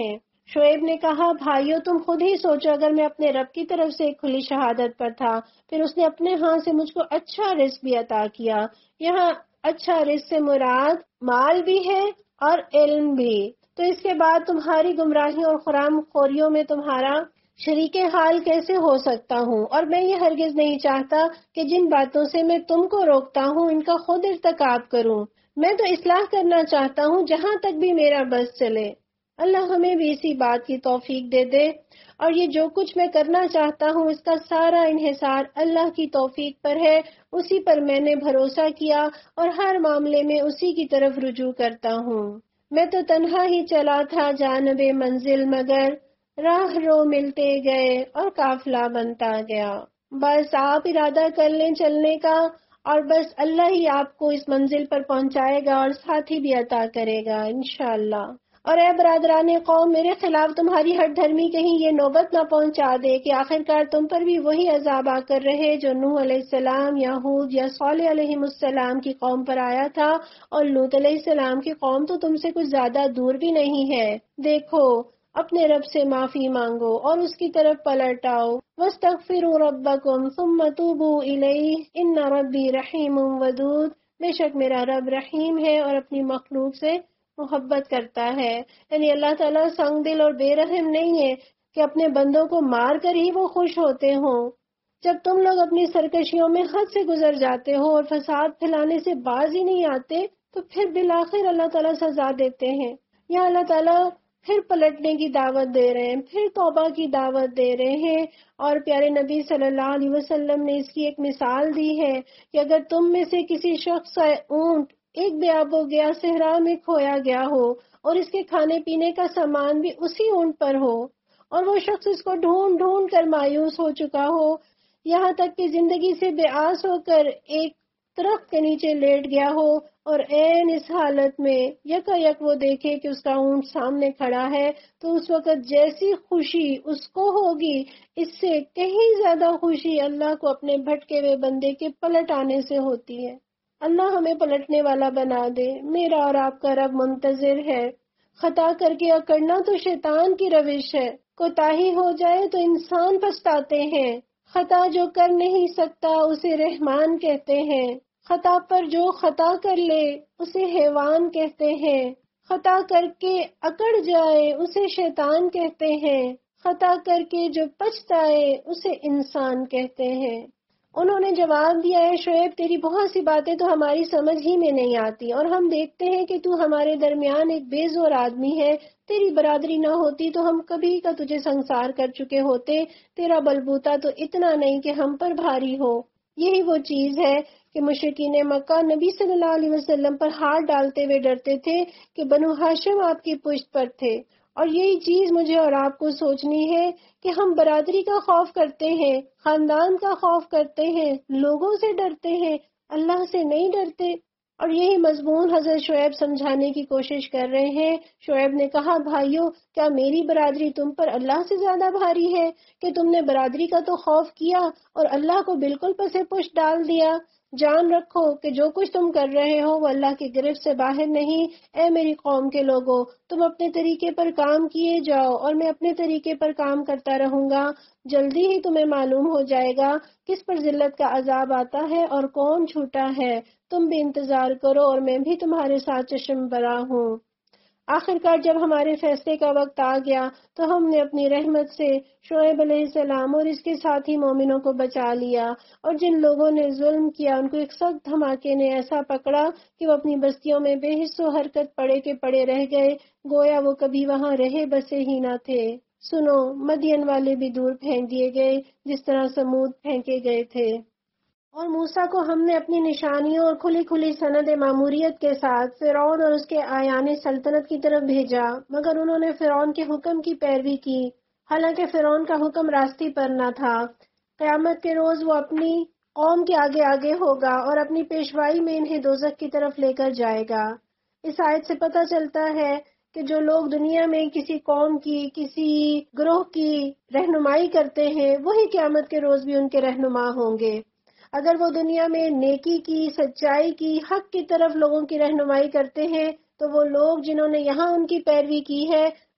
شعیب نے کہا بھائیو تم خود ہی سوچو، اگر میں اپنے رب کی طرف سے ایک کھلی شہادت پر تھا، پھر اس نے اپنے ہاں سے مجھ کو اچھا رزق بھی عطا کیا۔ یہاں اچھا رزق سے مراد مال بھی ہے اور علم بھی۔ تو اس کے بعد تمہاری گمراہی اور حرام خوریوں میں تمہارا شریک حال کیسے ہو سکتا ہوں؟ اور میں یہ ہرگز نہیں چاہتا کہ جن باتوں سے میں تم کو روکتا ہوں ان کا خود ارتکاب کروں۔ میں تو اصلاح کرنا چاہتا ہوں جہاں تک بھی میرا بس چلے۔ اللہ ہمیں بھی اسی بات کی توفیق دے دے، اور یہ جو کچھ میں کرنا چاہتا ہوں اس کا سارا انحصار اللہ کی توفیق پر ہے۔ اسی پر میں نے بھروسہ کیا اور ہر معاملے میں اسی کی طرف رجوع کرتا ہوں۔ میں تو تنہا ہی چلا تھا جانب منزل، مگر راہ رو ملتے گئے اور قافلہ بنتا گیا۔ بس آپ ارادہ کر لیں چلنے کا، اور بس اللہ ہی آپ کو اس منزل پر پہنچائے گا اور ساتھی بھی عطا کرے گا انشاءاللہ۔ اور اے برادران قوم، میرے خلاف تمہاری ہٹ دھرمی کہیں یہ نوبت نہ پہنچا دے کہ آخرکار تم پر بھی وہی عذاب آ کر رہے جو نوح علیہ السلام یا ہود یا صالح علیہ السلام کی قوم پر آیا تھا، اور لوط علیہ السلام کی قوم تو تم سے کچھ زیادہ دور بھی نہیں ہے۔ دیکھو اپنے رب سے معافی مانگو اور اس کی طرف پلٹ آؤ۔ وَاسْتَغْفِرُوا رَبَّكُمْ ثُمَّ تُوبُوا إِلَيْهِ إِنَّ رَبِّي رَحِيمٌ وَدُودٌ، بے شک میرا رب رحیم ہے اور اپنی مخلوق سے محبت کرتا ہے۔ یعنی اللہ تعالیٰ سنگ دل اور بے رحم نہیں ہے کہ اپنے بندوں کو مار کر ہی وہ خوش ہوتے ہوں۔ جب تم لوگ اپنی سرکشیوں میں حد سے گزر جاتے ہو اور فساد پھیلانے سے باز ہی نہیں آتے تو پھر بالآخر اللہ تعالیٰ سزا دیتے ہیں۔ یا اللہ تعالیٰ پھر پلٹنے کی دعوت دے رہے ہیں، پھر توبہ کی دعوت دے رہے ہیں، اور پیارے نبی صلی اللہ علیہ وسلم نے اس کی ایک مثال دی ہے کہ اگر تم میں سے کسی شخص کا اونٹ ایک بیاب ہو گیا، صحرا میں کھویا گیا ہو، اور اس کے کھانے پینے کا سامان بھی اسی اونٹ پر ہو، اور وہ شخص اس کو ڈھونڈ ڈھونڈ کر مایوس ہو چکا ہو، یہاں تک کہ زندگی سے بے آس ہو کر ایک درخت کے نیچے لیٹ گیا ہو، اور عین اس حالت میں یک وہ دیکھے کہ اس کا اونٹ سامنے کھڑا ہے، تو اس وقت جیسی خوشی اس کو ہوگی، اس سے کہیں زیادہ خوشی اللہ کو اپنے بھٹکے ہوئے بندے کے پلٹ آنے سے ہوتی ہے۔ اللہ ہمیں پلٹنے والا بنا دے۔ میرا اور آپ کا رب منتظر ہے۔ خطا کر کے اکڑنا تو شیطان کی روش ہے، کوتاہی ہو جائے تو انسان پچھتاتے ہیں۔ خطا جو کر نہیں سکتا اسے رحمان کہتے ہیں، خطا پر جو خطا کر لے اسے حیوان کہتے ہیں، خطا کر کے اکڑ جائے اسے شیطان کہتے ہیں، خطا کر کے جو پچھتائے اسے انسان کہتے ہیں۔ انہوں نے جواب دیا ہے شعیب تیری بہت سی باتیں تو ہماری سمجھ ہی میں نہیں آتی، اور ہم دیکھتے ہیں کہ تو ہمارے درمیان ایک بے زور آدمی ہے، تیری برادری نہ ہوتی تو ہم کبھی کا تجھے سنسار کر چکے ہوتے، تیرا بلبوتا تو اتنا نہیں کہ ہم پر بھاری ہو۔ یہی وہ چیز ہے کہ مشرکین مکہ نبی صلی اللہ علیہ وسلم پر ہاتھ ڈالتے ہوئے ڈرتے تھے کہ بنو ہاشم آپ کی پشت پر تھے، اور یہی چیز مجھے اور آپ کو سوچنی ہے کہ ہم برادری کا خوف کرتے ہیں، خاندان کا خوف کرتے ہیں، لوگوں سے ڈرتے ہیں، اللہ سے نہیں ڈرتے۔ اور یہی مضمون حضرت شعیب سمجھانے کی کوشش کر رہے ہیں۔ شعیب نے کہا بھائیو کیا میری برادری تم پر اللہ سے زیادہ بھاری ہے کہ تم نے برادری کا تو خوف کیا اور اللہ کو بالکل پسے پشت ڈال دیا؟ جان رکھو کہ جو کچھ تم کر رہے ہو وہ اللہ کی گرفت سے باہر نہیں۔ اے میری قوم کے لوگوں، تم اپنے طریقے پر کام کیے جاؤ اور میں اپنے طریقے پر کام کرتا رہوں گا، جلدی ہی تمہیں معلوم ہو جائے گا کس پر ذلت کا عذاب آتا ہے اور کون چھوٹا ہے۔ تم بھی انتظار کرو اور میں بھی تمہارے ساتھ چشم برا ہوں۔ آخرکار جب ہمارے فیصلے کا وقت آ گیا تو ہم نے اپنی رحمت سے شعیب علیہ السلام اور اس کے ساتھی مومنوں کو بچا لیا، اور جن لوگوں نے ظلم کیا ان کو ایک سخت دھماکے نے ایسا پکڑا کہ وہ اپنی بستیوں میں بے حس و حرکت پڑے کے پڑے رہ گئے، گویا وہ کبھی وہاں رہے بسے ہی نہ تھے۔ سنو مدین والے بھی دور پھینک دیے گئے جس طرح سمود پھینکے گئے تھے۔ اور موسیٰ کو ہم نے اپنی نشانیوں اور کھلی کھلی سند معموریت کے ساتھ فرعون اور اس کے اعیان سلطنت کی طرف بھیجا، مگر انہوں نے فرعون کے حکم کی پیروی کی، حالانکہ فرعون کا حکم راستی پر نہ تھا۔ قیامت کے روز وہ اپنی قوم کے آگے آگے ہوگا اور اپنی پیشوائی میں انہیں دوزخ کی طرف لے کر جائے گا۔ اس آیت سے پتہ چلتا ہے کہ جو لوگ دنیا میں کسی قوم کی، کسی گروہ کی رہنمائی کرتے ہیں وہی قیامت کے روز بھی ان کے رہنما ہوں گے۔ اگر وہ دنیا میں نیکی کی، سچائی کی، حق کی طرف لوگوں کی رہنمائی کرتے ہیں تو وہ لوگ جنہوں نے یہاں ان کی پیروی کی ہے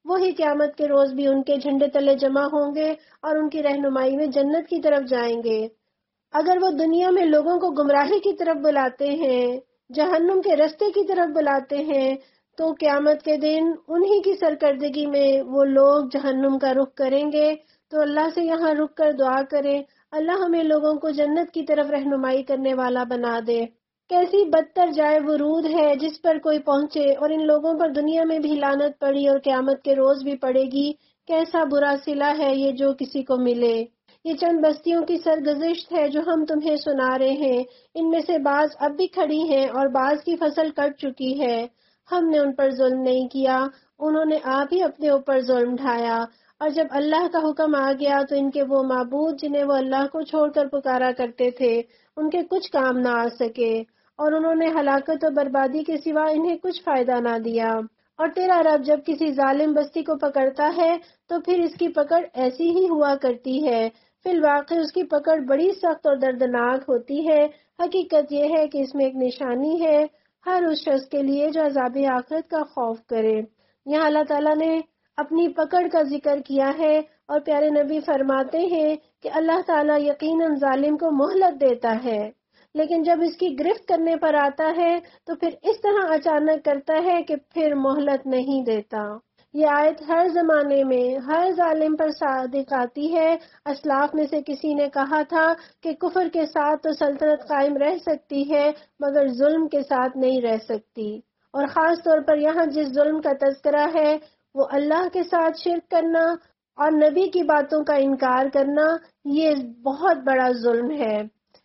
وہی قیامت کے روز بھی ان کے جھنڈے تلے جمع ہوں گے اور ان کی رہنمائی میں جنت کی طرف جائیں گے۔ اگر وہ دنیا میں لوگوں کو گمراہی کی طرف بلاتے ہیں، جہنم کے رستے کی طرف بلاتے ہیں، تو قیامت کے دن انہی کی سرکردگی میں وہ لوگ جہنم کا رخ کریں گے۔ تو اللہ سے یہاں رک کر دعا کریں، اللہ ہمیں لوگوں کو جنت کی طرف رہنمائی کرنے والا بنا دے۔ کیسی بدتر جائے ورود ہے جس پر کوئی پہنچے، اور ان لوگوں پر دنیا میں بھی لعنت پڑی اور قیامت کے روز بھی پڑے گی۔ کیسا برا صلہ ہے یہ جو کسی کو ملے۔ یہ چند بستیوں کی سرگزشت ہے جو ہم تمہیں سنا رہے ہیں، ان میں سے بعض اب بھی کھڑی ہیں اور بعض کی فصل کٹ چکی ہے۔ ہم نے ان پر ظلم نہیں کیا، انہوں نے آپ ہی اپنے اوپر ظلم ڈھایا۔ اور جب اللہ کا حکم آ گیا تو ان کے وہ معبود جنہیں وہ اللہ کو چھوڑ کر پکارا کرتے تھے، ان کے کچھ کام نہ آ سکے، اور انہوں نے ہلاکت و بربادی کے سوا انہیں کچھ فائدہ نہ دیا۔ اور تیرا رب جب کسی ظالم بستی کو پکڑتا ہے تو پھر اس کی پکڑ ایسی ہی ہوا کرتی ہے، فی الواقع اس کی پکڑ بڑی سخت اور دردناک ہوتی ہے۔ حقیقت یہ ہے کہ اس میں ایک نشانی ہے ہر اس شخص کے لیے جو عذاب آخرت کا خوف کرے۔ یہاں اللہ تعالیٰ نے اپنی پکڑ کا ذکر کیا ہے، اور پیارے نبی فرماتے ہیں کہ اللہ تعالیٰ یقیناً ظالم کو مہلت دیتا ہے، لیکن جب اس کی گرفت کرنے پر آتا ہے تو پھر اس طرح اچانک کرتا ہے کہ پھر مہلت نہیں دیتا۔ یہ آیت ہر زمانے میں ہر ظالم پر صادق آتی ہے۔ اسلاف میں سے کسی نے کہا تھا کہ کفر کے ساتھ تو سلطنت قائم رہ سکتی ہے مگر ظلم کے ساتھ نہیں رہ سکتی، اور خاص طور پر یہاں جس ظلم کا تذکرہ ہے وہ اللہ کے ساتھ شرک کرنا اور نبی کی باتوں کا انکار کرنا، یہ بہت بڑا ظلم ہے۔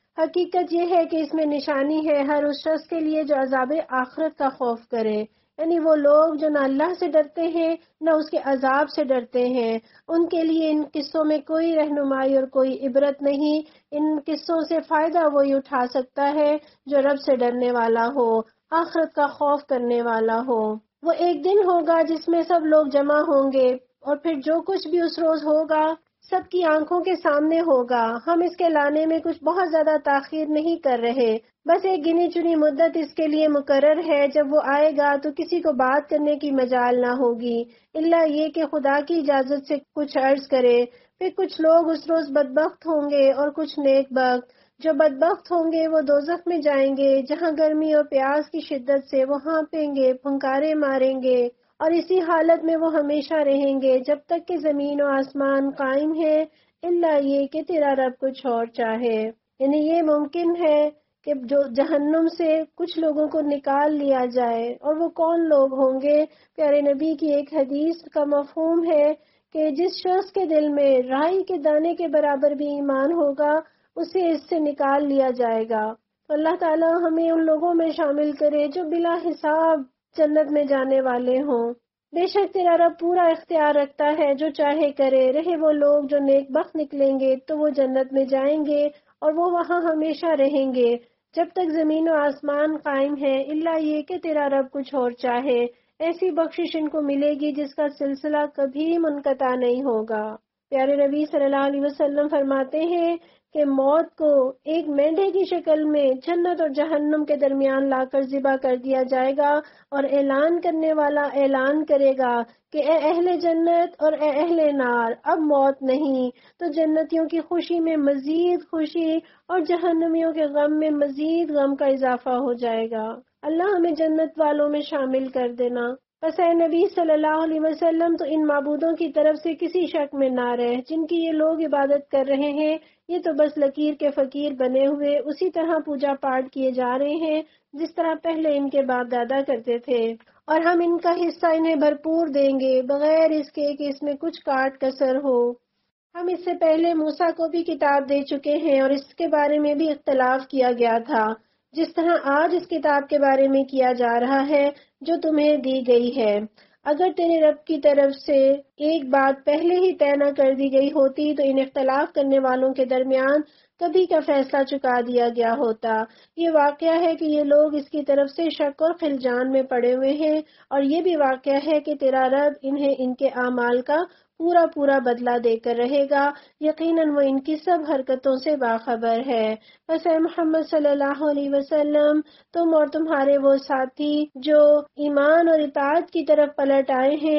حقیقت یہ ہے کہ اس میں نشانی ہے ہر اس شخص کے لیے جو عذاب آخرت کا خوف کرے، یعنی وہ لوگ جو نہ اللہ سے ڈرتے ہیں نہ اس کے عذاب سے ڈرتے ہیں، ان کے لیے ان قصوں میں کوئی رہنمائی اور کوئی عبرت نہیں۔ ان قصوں سے فائدہ وہی اٹھا سکتا ہے جو رب سے ڈرنے والا ہو، آخرت کا خوف کرنے والا ہو۔ وہ ایک دن ہوگا جس میں سب لوگ جمع ہوں گے، اور پھر جو کچھ بھی اس روز ہوگا سب کی آنکھوں کے سامنے ہوگا۔ ہم اس کے لانے میں کچھ بہت زیادہ تاخیر نہیں کر رہے، بس ایک گنی چنی مدت اس کے لیے مقرر ہے۔ جب وہ آئے گا تو کسی کو بات کرنے کی مجال نہ ہوگی، الا یہ کہ خدا کی اجازت سے کچھ عرض کرے۔ پھر کچھ لوگ اس روز بدبخت ہوں گے اور کچھ نیک بخت۔ جو بدبخت ہوں گے وہ دوزخ میں جائیں گے، جہاں گرمی اور پیاس کی شدت سے وہ ہانپیں گے، پھنکارے ماریں گے، اور اسی حالت میں وہ ہمیشہ رہیں گے جب تک کہ زمین و آسمان قائم ہے، الا یہ کہ تیرا رب کچھ اور چاہے۔ یعنی یہ ممکن ہے کہ جو جہنم سے کچھ لوگوں کو نکال لیا جائے، اور وہ کون لوگ ہوں گے؟ پیارے نبی کی ایک حدیث کا مفہوم ہے کہ جس شخص کے دل میں رائی کے دانے کے برابر بھی ایمان ہوگا اسے اس سے نکال لیا جائے گا۔ تو اللہ تعالیٰ ہمیں ان لوگوں میں شامل کرے جو بلا حساب جنت میں جانے والے ہوں۔ بے شک تیرا رب پورا اختیار رکھتا ہے، جو چاہے کرے۔ رہے وہ لوگ جو نیک بخت نکلیں گے تو وہ جنت میں جائیں گے اور وہ وہاں ہمیشہ رہیں گے جب تک زمین و آسمان قائم ہے، الا یہ کہ تیرا رب کچھ اور چاہے۔ ایسی بخشش ان کو ملے گی جس کا سلسلہ کبھی منقطع نہیں ہوگا۔ پیارے نبی صلی اللہ علیہ وسلم فرماتے ہیں کہ موت کو ایک مینڈھے کی شکل میں جنت اور جہنم کے درمیان لا کر ذبح کر دیا جائے گا، اور اعلان کرنے والا اعلان کرے گا کہ اے اہل جنت اور اے اہل نار، اب موت نہیں۔ تو جنتیوں کی خوشی میں مزید خوشی اور جہنمیوں کے غم میں مزید غم کا اضافہ ہو جائے گا۔ اللہ ہمیں جنت والوں میں شامل کر دینا۔ بس اے نبی صلی اللہ علیہ وسلم تو ان معبودوں کی طرف سے کسی شک میں نہ رہ جن کی یہ لوگ عبادت کر رہے ہیں، یہ تو بس لکیر کے فقیر بنے ہوئے اسی طرح پوجا پاٹ کیے جا رہے ہیں جس طرح پہلے ان کے باپ دادا کرتے تھے، اور ہم ان کا حصہ انہیں بھرپور دیں گے بغیر اس کے کہ اس میں کچھ کاٹ کسر ہو۔ ہم اس سے پہلے موسیٰ کو بھی کتاب دے چکے ہیں اور اس کے بارے میں بھی اختلاف کیا گیا تھا، جس طرح آج اس کتاب کے بارے میں کیا جا رہا ہے جو تمہیں دی گئی ہے۔ اگر تیرے رب کی طرف سے ایک بات پہلے ہی طے نہ کر دی گئی ہوتی تو ان اختلاف کرنے والوں کے درمیان کبھی کا فیصلہ چکا دیا گیا ہوتا۔ یہ واقعہ ہے کہ یہ لوگ اس کی طرف سے شک اور خلجان میں پڑے ہوئے ہیں، اور یہ بھی واقعہ ہے کہ تیرا رب انہیں ان کے اعمال کا پورا بدلہ دے کر رہے گا۔ یقیناً وہ ان کی سب حرکتوں سے باخبر ہے۔ بس اے محمد صلی اللہ علیہ وسلم، تم اور تمہارے وہ ساتھی جو ایمان اور اطاعت کی طرف پلٹ آئے ہیں،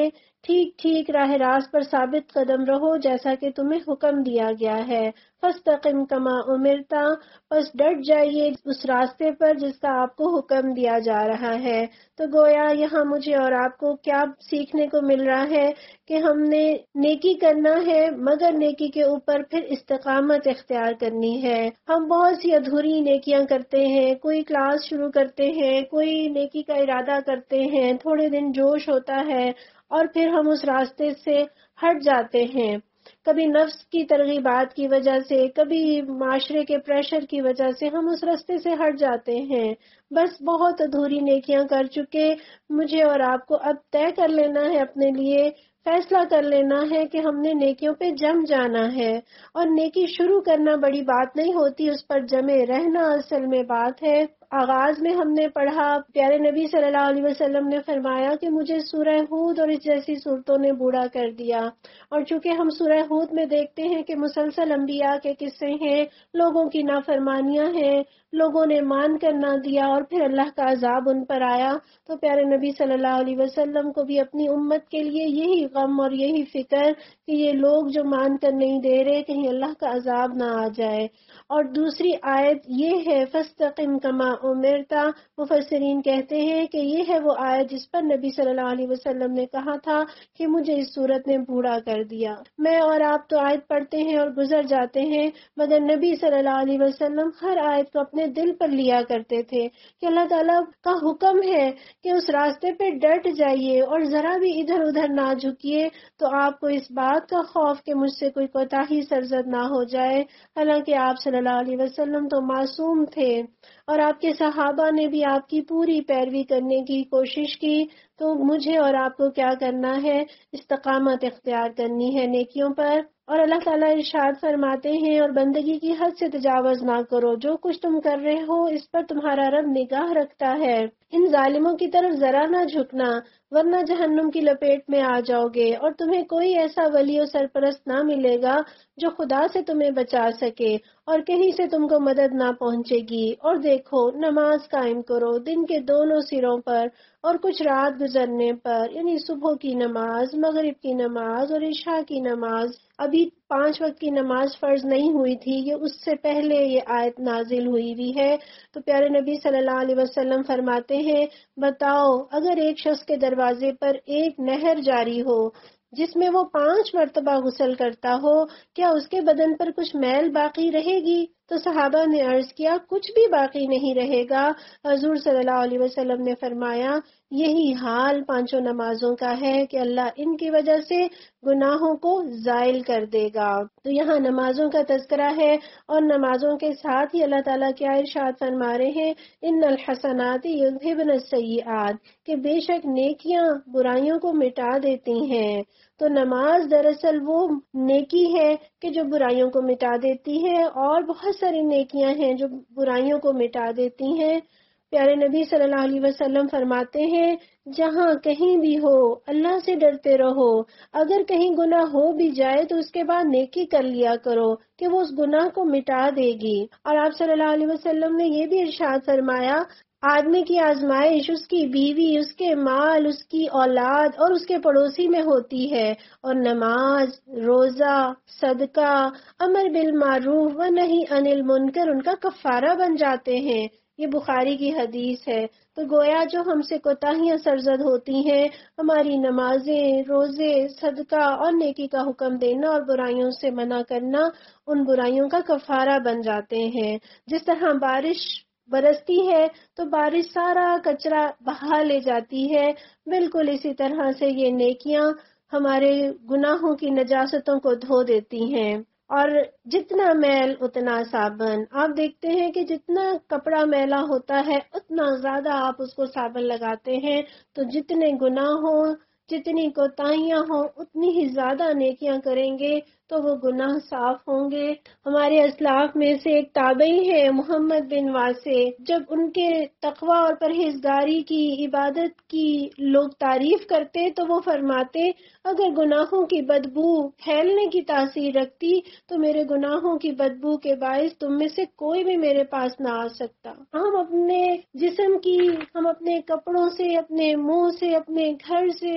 ٹھیک ٹھیک راہ راست پر ثابت قدم رہو جیسا کہ تمہیں حکم دیا گیا ہے۔ فاستقم کما امرتا، بس ڈٹ جائیے اس راستے پر جس کا آپ کو حکم دیا جا رہا ہے۔ تو گویا یہاں مجھے اور آپ کو کیا سیکھنے کو مل رہا ہے کہ ہم نے نیکی کرنا ہے، مگر نیکی کے اوپر پھر استقامت اختیار کرنی ہے۔ ہم بہت سی ادھوری نیکیاں کرتے ہیں، کوئی کلاس شروع کرتے ہیں، کوئی نیکی کا ارادہ کرتے ہیں، تھوڑے دن جوش ہوتا ہے اور پھر ہم اس راستے سے ہٹ جاتے ہیں، کبھی نفس کی ترغیبات کی وجہ سے، کبھی معاشرے کے پریشر کی وجہ سے ہم اس راستے سے ہٹ جاتے ہیں۔ بس بہت ادھوری نیکیاں کر چکے، مجھے اور آپ کو اب طے کر لینا ہے، اپنے لیے فیصلہ کر لینا ہے کہ ہم نے نیکیوں پہ جم جانا ہے۔ اور نیکی شروع کرنا بڑی بات نہیں ہوتی، اس پر جمے رہنا اصل میں بات ہے۔ آغاز میں ہم نے پڑھا، پیارے نبی صلی اللہ علیہ وسلم نے فرمایا کہ مجھے سورہ ہود اور اس جیسی صورتوں نے بوڑھا کر دیا۔ اور چونکہ ہم سورہ ہود میں دیکھتے ہیں کہ مسلسل انبیاء کے قصے ہیں، لوگوں کی نافرمانیاں ہیں، لوگوں نے مان کر نہ دیا اور پھر اللہ کا عذاب ان پر آیا، تو پیارے نبی صلی اللہ علیہ وسلم کو بھی اپنی امت کے لیے یہی غم اور یہی فکر کہ یہ لوگ جو مان کر نہیں دے رہے، کہیں اللہ کا عذاب نہ آ جائے۔ اور دوسری آیت یہ ہے فاستقم کما امرتا، مفسرین کہتے ہیں کہ یہ ہے وہ آیت جس پر نبی صلی اللہ علیہ وسلم نے کہا تھا کہ مجھے اس صورت نے بوڑھا کر دیا۔ میں اور آپ تو آیت پڑھتے ہیں اور گزر جاتے ہیں، مگر نبی صلی اللہ علیہ وسلم ہر آیت کو اپنے دل پر لیا کرتے تھے کہ اللہ تعالیٰ کا حکم ہے کہ اس راستے پہ ڈٹ جائیے اور ذرا بھی ادھر ادھر نہ جھکیے، تو آپ کو اس بات کا خوف کہ مجھ سے کوئی کوتاہی سرزد نہ ہو جائے۔ حالانکہ آپ صلی اللہ علیہ وسلم تو معصوم تھے اور آپ کے صحابہ نے بھی آپ کی پوری پیروی کرنے کی کوشش کی، تو مجھے اور آپ کو کیا کرنا ہے؟ استقامت اختیار کرنی ہے نیکیوں پر۔ اور اللہ تعالیٰ ارشاد فرماتے ہیں اور بندگی کی حد سے تجاوز نہ کرو، جو کچھ تم کر رہے ہو اس پر تمہارا رب نگاہ رکھتا ہے، ان ظالموں کی طرف ذرا نہ جھکنا ورنہ جہنم کی لپیٹ میں آ جاؤ گے، اور تمہیں کوئی ایسا ولی و سرپرست نہ ملے گا جو خدا سے تمہیں بچا سکے اور کہیں سے تم کو مدد نہ پہنچے گی۔ اور دیکھو، نماز قائم کرو دن کے دونوں سروں پر اور کچھ رات گزرنے پر، یعنی صبح کی نماز، مغرب کی نماز اور عشاء کی نماز۔ ابھی 5 وقت کی نماز فرض نہیں ہوئی تھی، یہ اس سے پہلے یہ آیت نازل ہوئی ہے۔ تو پیارے نبی صلی اللہ علیہ وسلم فرماتے ہیں، بتاؤ اگر ایک شخص کے دروازے پر ایک نہر جاری ہو جس میں وہ 5 مرتبہ غسل کرتا ہو، کیا اس کے بدن پر کچھ میل باقی رہے گی؟ تو صحابہ نے عرض کیا، کچھ بھی باقی نہیں رہے گا۔ حضور صلی اللہ علیہ وسلم نے فرمایا، یہی حال 5 نمازوں کا ہے کہ اللہ ان کی وجہ سے گناہوں کو زائل کر دے گا۔ تو یہاں نمازوں کا تذکرہ ہے اور نمازوں کے ساتھ ہی اللہ تعالیٰ کیا ارشاد فرما رہے ہیں، ان الحسنات یذہبن السیئات، کہ بے شک نیکیاں برائیوں کو مٹا دیتی ہیں۔ تو نماز دراصل وہ نیکی ہے کہ جو برائیوں کو مٹا دیتی ہے، اور بہت ساری نیکیاں ہیں جو برائیوں کو مٹا دیتی ہیں۔ پیارے نبی صلی اللہ علیہ وسلم فرماتے ہیں، جہاں کہیں بھی ہو اللہ سے ڈرتے رہو، اگر کہیں گناہ ہو بھی جائے تو اس کے بعد نیکی کر لیا کرو کہ وہ اس گناہ کو مٹا دے گی۔ اور آپ صلی اللہ علیہ وسلم نے یہ بھی ارشاد فرمایا، آدمی کی آزمائش اس کی بیوی، اس کے مال، اس کی اولاد اور اس کے پڑوسی میں ہوتی ہے، اور نماز، روزہ، صدقہ، امر بالمعروف و نہی عن المنکر ان کا کفارہ بن جاتے ہیں۔ یہ بخاری کی حدیث ہے۔ تو گویا جو ہم سے کوتاہیاں سرزد ہوتی ہیں، ہماری نمازیں، روزے، صدقہ اور نیکی کا حکم دینا اور برائیوں سے منع کرنا ان برائیوں کا کفارہ بن جاتے ہیں۔ جس طرح بارش برستی ہے تو بارش سارا کچرا بہا لے جاتی ہے، بالکل اسی طرح سے یہ نیکیاں ہمارے گناہوں کی نجاستوں کو دھو دیتی ہیں۔ اور جتنا میل اتنا صابن، آپ دیکھتے ہیں کہ جتنا کپڑا میلا ہوتا ہے اتنا زیادہ آپ اس کو صابن لگاتے ہیں، تو جتنے گناہ ہوں، جتنی کوتاہیاں ہوں، اتنی ہی زیادہ نیکیاں کریں گے تو وہ گناہ صاف ہوں گے۔ ہمارے اسلاف میں سے ایک تابعی ہے محمد بن واسع، جب ان کے تقوی اور پرہیزگاری کی، عبادت کی لوگ تعریف کرتے تو وہ فرماتے، اگر گناہوں کی بدبو پھیلنے کی تاثیر رکھتی تو میرے گناہوں کی بدبو کے باعث تم میں سے کوئی بھی میرے پاس نہ آ سکتا۔ ہم اپنے جسم کی، ہم اپنے کپڑوں سے، اپنے منہ سے، اپنے گھر سے،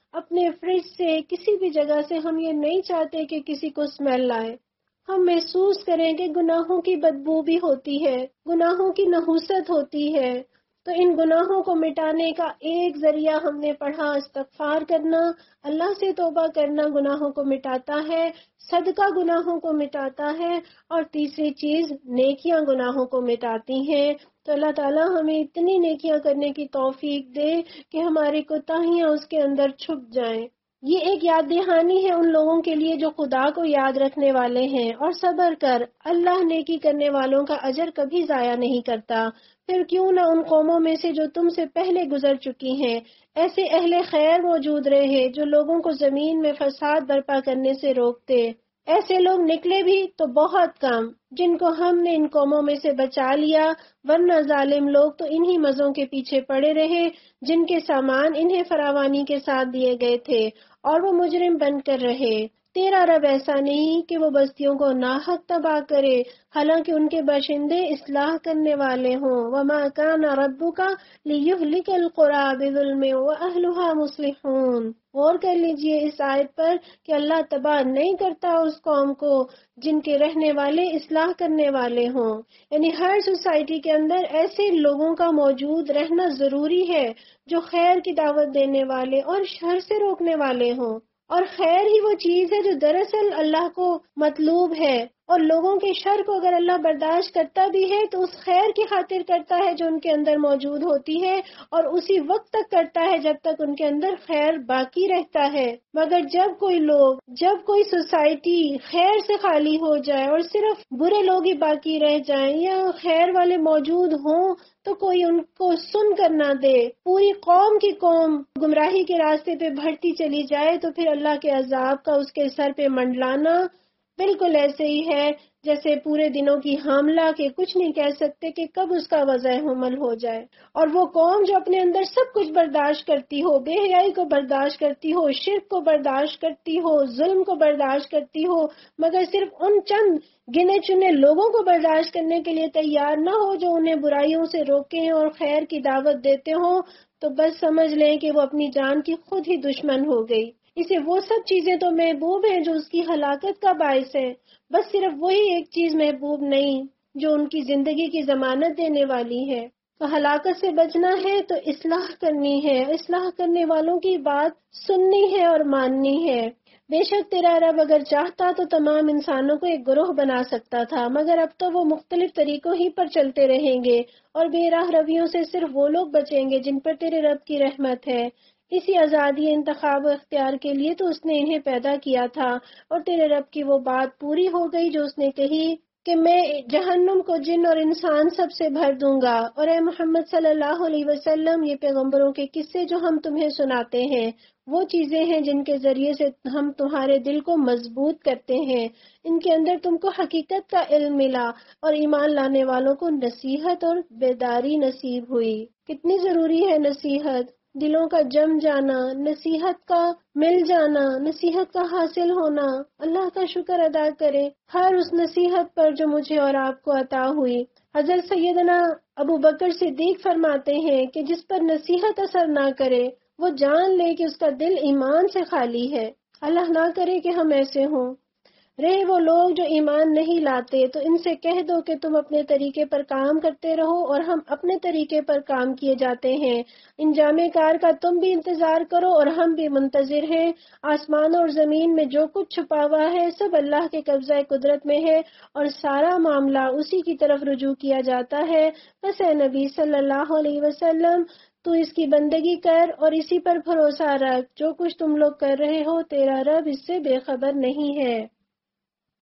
اپنے فریج سے کسی بھی جگہ سے ہم یہ نہیں چاہتے کہ کسی کو اسمیل آئے. ہم محسوس کریں کہ گناہوں کی بدبو بھی ہوتی ہے، گناہوں کی نحوست ہوتی ہے. تو ان گناہوں کو مٹانے کا ایک ذریعہ ہم نے پڑھا استغفار کرنا، اللہ سے توبہ کرنا گناہوں کو مٹاتا ہے، صدقہ گناہوں کو مٹاتا ہے، اور تیسری چیز نیکیاں گناہوں کو مٹاتی ہیں. تو اللہ تعالیٰ ہمیں اتنی نیکیاں کرنے کی توفیق دے کہ ہماری کوتاہیاں اس کے اندر چھپ جائیں. یہ ایک یاد دہانی ہے ان لوگوں کے لیے جو خدا کو یاد رکھنے والے ہیں. اور صبر کر، اللہ نیکی کرنے والوں کا اجر کبھی ضائع نہیں کرتا. پھر کیوں نہ ان قوموں میں سے جو تم سے پہلے گزر چکی ہیں ایسے اہل خیر موجود رہے جو لوگوں کو زمین میں فساد برپا کرنے سے روکتے. ایسے لوگ نکلے بھی تو بہت کم، جن کو ہم نے ان قوموں میں سے بچا لیا، ورنہ ظالم لوگ تو انہی مزوں کے پیچھے پڑے رہے جن کے سامان انہیں فراوانی کے ساتھ دیے گئے تھے، اور وہ مجرم بن کر رہے. تیرا رب ایسا نہیں کہ وہ بستیوں کو ناحق تباہ کرے، حالانکہ ان کے باشندے اصلاح کرنے والے ہوں. وما كان ربك ليهلك القرى بظلم واهلها مصلحون. غور کر لیجئے اس آیت پر کہ اللہ تباہ نہیں کرتا اس قوم کو جن کے رہنے والے اصلاح کرنے والے ہوں. یعنی ہر سوسائٹی کے اندر ایسے لوگوں کا موجود رہنا ضروری ہے جو خیر کی دعوت دینے والے اور شر سے روکنے والے ہوں. اور خیر ہی وہ چیز ہے جو دراصل اللہ کو مطلوب ہے، اور لوگوں کے شر کو اگر اللہ برداشت کرتا بھی ہے تو اس خیر کی خاطر کرتا ہے جو ان کے اندر موجود ہوتی ہے، اور اسی وقت تک کرتا ہے جب تک ان کے اندر خیر باقی رہتا ہے. مگر جب کوئی سوسائٹی خیر سے خالی ہو جائے اور صرف برے لوگ ہی باقی رہ جائیں یا خیر والے موجود ہوں تو کوئی ان کو سن کر نہ دے، پوری قوم کی قوم گمراہی کے راستے پہ بڑھتی چلی جائے، تو پھر اللہ کے عذاب کا اس کے سر پہ منڈلانا بالکل ایسے ہی ہے جیسے پورے دنوں کی حاملہ کے کچھ نہیں کہہ سکتے کہ کب اس کا وضع حمل ہو جائے. اور وہ قوم جو اپنے اندر سب کچھ برداشت کرتی ہو، بے حیائی کو برداشت کرتی ہو، شرک کو برداشت کرتی ہو، ظلم کو برداشت کرتی ہو، مگر صرف ان چند گنے چنے لوگوں کو برداشت کرنے کے لیے تیار نہ ہو جو انہیں برائیوں سے روکیں اور خیر کی دعوت دیتے ہوں، تو بس سمجھ لیں کہ وہ اپنی جان کی خود ہی دشمن ہو گئی. اسے وہ سب چیزیں تو محبوب ہیں جو اس کی ہلاکت کا باعث ہے، بس صرف وہی ایک چیز محبوب نہیں جو ان کی زندگی کی ضمانت دینے والی ہے. تو ہلاکت سے بچنا ہے تو اصلاح کرنی ہے، اصلاح کرنے والوں کی بات سننی ہے اور ماننی ہے. بے شک تیرا رب اگر چاہتا تو تمام انسانوں کو ایک گروہ بنا سکتا تھا، مگر اب تو وہ مختلف طریقوں ہی پر چلتے رہیں گے، اور بے راہ رویوں سے صرف وہ لوگ بچیں گے جن پر تیرے رب کی رحمت ہے. اسی آزادی انتخاب و اختیار کے لیے تو اس نے انہیں پیدا کیا تھا، اور تیرے رب کی وہ بات پوری ہو گئی جو اس نے کہی کہ میں جہنم کو جن اور انسان سب سے بھر دوں گا. اور اے محمد صلی اللہ علیہ وسلم، یہ پیغمبروں کے قصے جو ہم تمہیں سناتے ہیں وہ چیزیں ہیں جن کے ذریعے سے ہم تمہارے دل کو مضبوط کرتے ہیں. ان کے اندر تم کو حقیقت کا علم ملا، اور ایمان لانے والوں کو نصیحت اور بیداری نصیب ہوئی. کتنی ضروری ہے نصیحت، دلوں کا جم جانا، نصیحت کا مل جانا، نصیحت کا حاصل ہونا. اللہ کا شکر ادا کرے ہر اس نصیحت پر جو مجھے اور آپ کو عطا ہوئی. حضرت سیدنا ابو بکر صدیق فرماتے ہیں کہ جس پر نصیحت اثر نہ کرے وہ جان لے کہ اس کا دل ایمان سے خالی ہے. اللہ نہ کرے کہ ہم ایسے ہوں. رہے وہ لوگ جو ایمان نہیں لاتے تو ان سے کہہ دو کہ تم اپنے طریقے پر کام کرتے رہو اور ہم اپنے طریقے پر کام کیے جاتے ہیں. انجام کار کا تم بھی انتظار کرو اور ہم بھی منتظر ہیں. آسمان اور زمین میں جو کچھ چھپا ہوا ہے سب اللہ کے قبضہ قدرت میں ہے، اور سارا معاملہ اسی کی طرف رجوع کیا جاتا ہے. بس اے نبی صلی اللہ علیہ وسلم، تو اس کی بندگی کر اور اسی پر بھروسہ رکھ. جو کچھ تم لوگ کر رہے ہو تیرا رب اس سے بے خبر نہیں ہے.